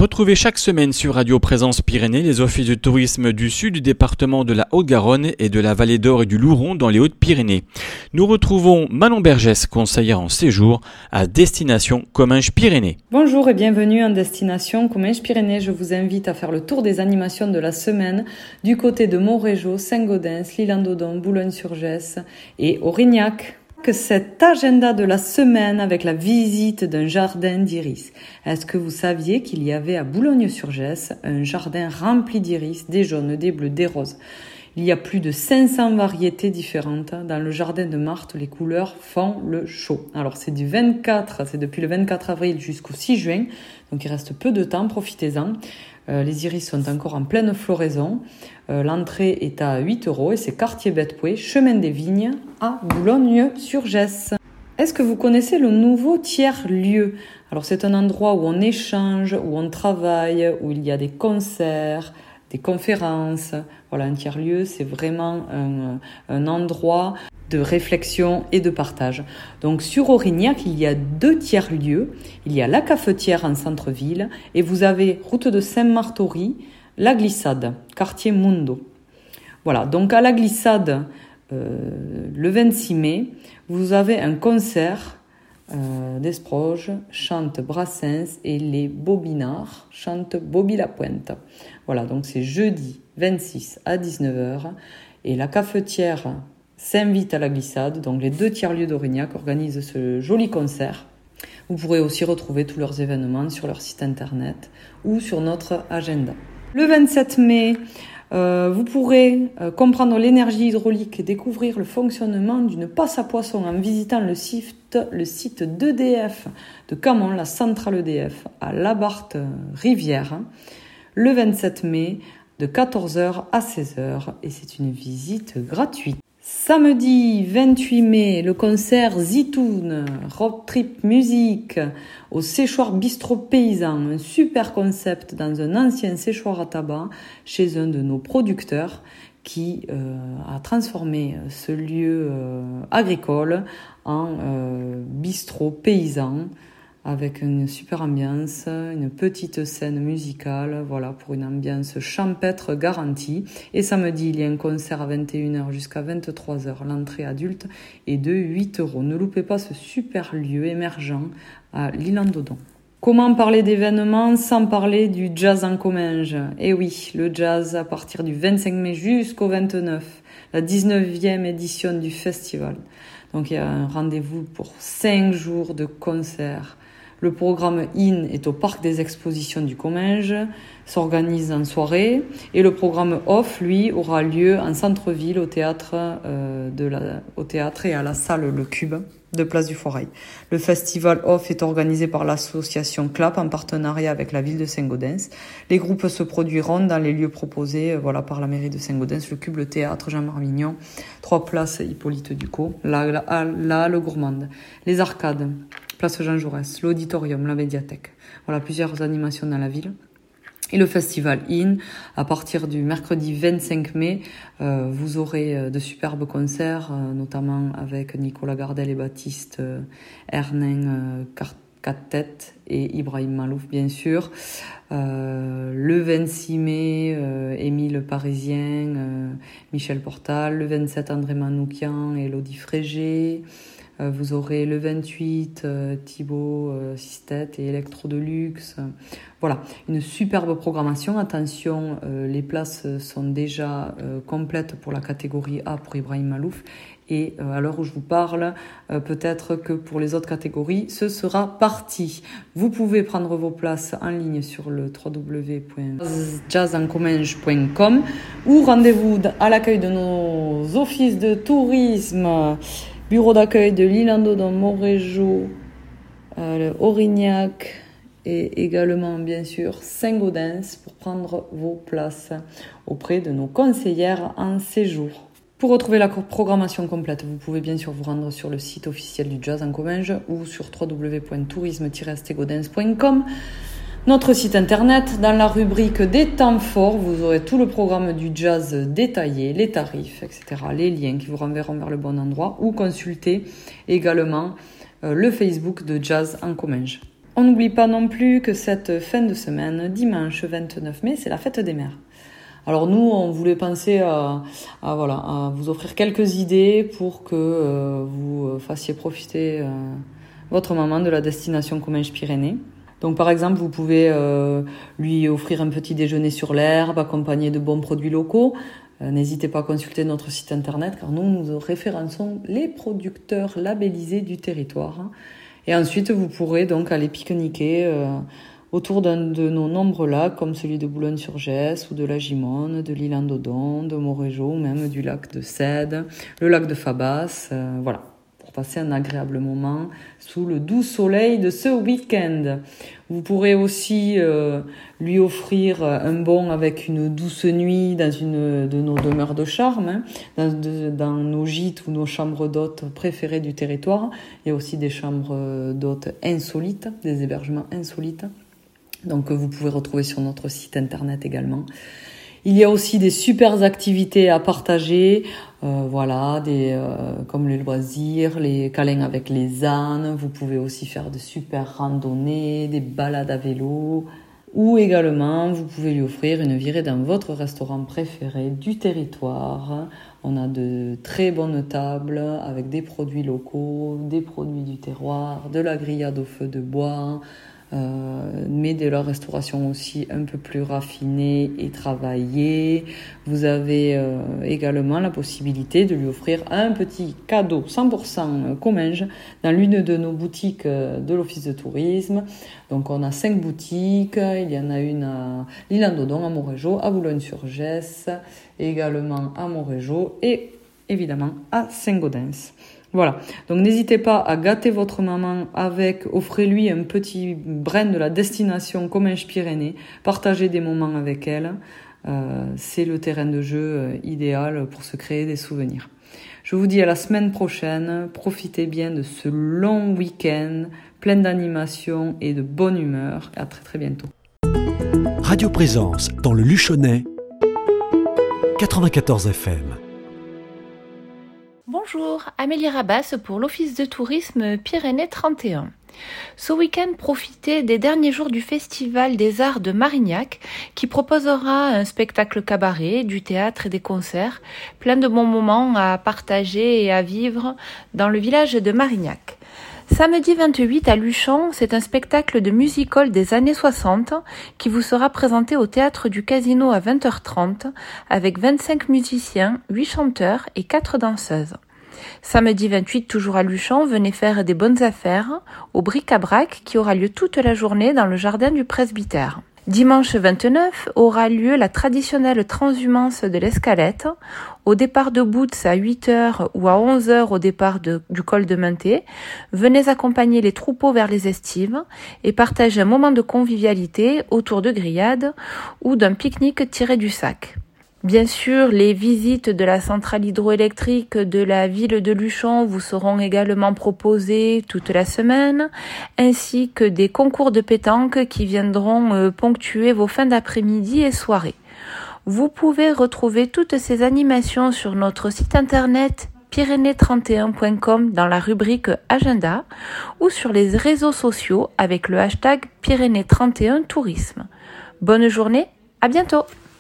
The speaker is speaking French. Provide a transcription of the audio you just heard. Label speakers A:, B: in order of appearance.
A: Retrouvez chaque semaine sur Radio Présence Pyrénées les offices de tourisme du sud du département de la Haute-Garonne et de la vallée d'Or et du Louron dans les Hautes-Pyrénées. Nous retrouvons Manon Bergès, conseillère en séjour à Destination Comminges-Pyrénées.
B: Bonjour et bienvenue en Destination Comminges-Pyrénées. Je vous invite à faire le tour des animations de la semaine du côté de Montrégeau, Saint-Gaudens, l'Île-en-Dodon, Boulogne-sur-Gesse et Aurignac. Cet agenda de la semaine avec la visite d'un jardin d'iris. Est-ce que vous saviez qu'il y avait à Boulogne-sur-Gesse un jardin rempli d'iris, des jaunes, des bleus, des roses? Il y a plus de 500 variétés différentes. Dans le jardin de Marthe, les couleurs font le show. Alors c'est depuis le 24 avril jusqu'au 6 juin, donc il reste peu de temps, profitez-en. Les iris sont encore en pleine floraison. L'entrée est à 8 € et c'est quartier Bête-Pouet, chemin des Vignes à Boulogne-sur-Gesse. Est-ce que vous connaissez le nouveau tiers-lieu? Alors c'est un endroit où on échange, où on travaille, où il y a des concerts, des conférences. Voilà, un tiers-lieu, c'est vraiment un endroit de réflexion et de partage. Donc sur Aurignac, il y a 2 tiers-lieux. Il y a la cafetière en centre-ville et vous avez route de Saint-Martory, la glissade, quartier Mundo. Voilà, donc à la glissade, le 26 mai, vous avez un concert d'Esproges, chante Brassens et les Bobinards chantent Bobby Lapointe. Voilà, donc c'est jeudi 26 à 19h et la cafetière s'invite à la glissade, donc les 2 tiers-lieux d'Aurignac organisent ce joli concert. Vous pourrez aussi retrouver tous leurs événements sur leur site internet ou sur notre agenda. Le 27 mai, vous pourrez comprendre l'énergie hydraulique et découvrir le fonctionnement d'une passe à poissons en visitant le site d'EDF de Camon, la centrale EDF, à Labarthe-Rivière, le 27 mai, de 14h à 16h, et c'est une visite gratuite. Samedi 28 mai, le concert Zitoun, Road Trip Music au séchoir bistrot paysan, un super concept dans un ancien séchoir à tabac chez un de nos producteurs qui a transformé ce lieu agricole en bistrot paysan avec une super ambiance, une petite scène musicale, voilà, pour une ambiance champêtre garantie. Et samedi, il y a un concert à 21h jusqu'à 23h. L'entrée adulte est de 8 €. Ne loupez pas ce super lieu émergent à l'Île-en-Dodon. Comment parler d'événements sans parler du jazz en Comminges? Eh oui, le jazz à partir du 25 mai jusqu'au 29, la 19e édition du festival. Donc il y a un rendez-vous pour 5 jours de concerts. Le programme IN est au Parc des Expositions du Comminges, s'organise en soirée, et le programme OFF, lui, aura lieu en centre-ville au théâtre et à la salle Le Cube de Place du Foirail. Le festival OFF est organisé par l'association CLAP en partenariat avec la ville de Saint-Gaudens. Les groupes se produiront dans les lieux proposés par la mairie de Saint-Gaudens, le Cube, le théâtre Jean-Marmignon, 3 places Hippolyte Ducos, la Halle Gourmande, les arcades, place Jean Jaurès, l'auditorium, la médiathèque. Voilà, plusieurs animations dans la ville. Et le festival IN, à partir du mercredi 25 mai, vous aurez de superbes concerts, notamment avec Nicolas Gardel et Baptiste Hernin, Quatre-Têtes et Ibrahim Malouf, bien sûr. Le 26 mai, Émile Parisien, Michel Portal. Le 27, André Manoukian et Elodie Frégé. Vous aurez le 28, Thibaut Sistet et Electro Deluxe. Voilà, une superbe programmation. Attention, les places sont déjà complètes pour la catégorie A pour Ibrahim Malouf. Et à l'heure où je vous parle, peut-être que pour les autres catégories, ce sera parti. Vous pouvez prendre vos places en ligne sur le www.jazzencomminges.com ou rendez-vous à l'accueil de nos offices de tourisme, bureau d'accueil de l'Île-en-Dodon, Montrégeau, Aurignac et également bien sûr Saint-Gaudens pour prendre vos places auprès de nos conseillères en séjour. Pour retrouver la programmation complète, vous pouvez bien sûr vous rendre sur le site officiel du Jazz en Comminges ou sur www.tourisme-stegodens.com. Notre site internet, dans la rubrique des temps forts, vous aurez tout le programme du jazz détaillé, les tarifs, etc., les liens qui vous renverront vers le bon endroit ou consultez également le Facebook de Jazz en Comminges. On n'oublie pas non plus que cette fin de semaine, dimanche 29 mai, c'est la fête des mères. Alors nous, on voulait penser à vous offrir quelques idées pour que vous fassiez profiter votre maman de la destination Comminges-Pyrénées. Donc par exemple, vous pouvez lui offrir un petit déjeuner sur l'herbe, accompagné de bons produits locaux. N'hésitez pas à consulter notre site internet, car nous référençons les producteurs labellisés du territoire. Et ensuite, vous pourrez donc aller pique-niquer autour d'un de nos nombreux lacs, comme celui de Boulogne-sur-Gesse ou de la Gimone, de l'île Andodon, de Montrégeau, ou même du lac de Cède, le lac de Fabas, voilà, pour passer un agréable moment sous le doux soleil de ce week-end. Vous pourrez aussi lui offrir un bon avec une douce nuit dans une de nos demeures de charme, dans nos gîtes ou nos chambres d'hôtes préférées du territoire. Il y a aussi des chambres d'hôtes insolites, des hébergements insolites. Donc vous pouvez retrouver sur notre site internet également. Il y a aussi des super activités à partager, comme les loisirs, les câlins avec les ânes. Vous pouvez aussi faire de super randonnées, des balades à vélo. Ou également, vous pouvez lui offrir une virée dans votre restaurant préféré du territoire. On a de très bonnes tables avec des produits locaux, des produits du terroir, de la grillade au feu de bois, mais de la restauration aussi un peu plus raffinée et travaillée. Vous avez également la possibilité de lui offrir un petit cadeau 100% Comminges dans l'une de nos boutiques de l'Office de tourisme. Donc on a 5 boutiques, il y en a une à l'île Andodon, à Montrégeau, à Boulogne-sur-Gesse, également à Montrégeau et évidemment à Saint-Gaudens. Voilà, donc n'hésitez pas à gâter votre maman offrez-lui un petit brin de la destination Comminges-Pyrénées, partagez des moments avec elle, c'est le terrain de jeu idéal pour se créer des souvenirs. Je vous dis à la semaine prochaine, profitez bien de ce long week-end, plein d'animation et de bonne humeur, à très très bientôt.
C: Radio Présence dans le Luchonnais, 94 FM.
D: Bonjour, Amélie Rabas pour l'Office de tourisme Pyrénées 31. Ce week-end, profitez des derniers jours du Festival des Arts de Marignac qui proposera un spectacle cabaret, du théâtre et des concerts, plein de bons moments à partager et à vivre dans le village de Marignac. Samedi 28 à Luchon, c'est un spectacle de music-hall des années 60 qui vous sera présenté au Théâtre du Casino à 20h30 avec 25 musiciens, 8 chanteurs et 4 danseuses. Samedi 28, toujours à Luchon, venez faire des bonnes affaires au bric-à-brac qui aura lieu toute la journée dans le jardin du presbytère. Dimanche 29 aura lieu la traditionnelle transhumance de l'Escalette, au départ de Boutz à 8h ou à 11h au départ du col de Menté. Venez accompagner les troupeaux vers les estives et partager un moment de convivialité autour de grillades ou d'un pique-nique tiré du sac. Bien sûr, les visites de la centrale hydroélectrique de la ville de Luchon vous seront également proposées toute la semaine, ainsi que des concours de pétanque qui viendront ponctuer vos fins d'après-midi et soirées. Vous pouvez retrouver toutes ces animations sur notre site internet pyrénées31.com dans la rubrique Agenda ou sur les réseaux sociaux avec le hashtag Pyrénées31 Tourisme. Bonne journée, à bientôt!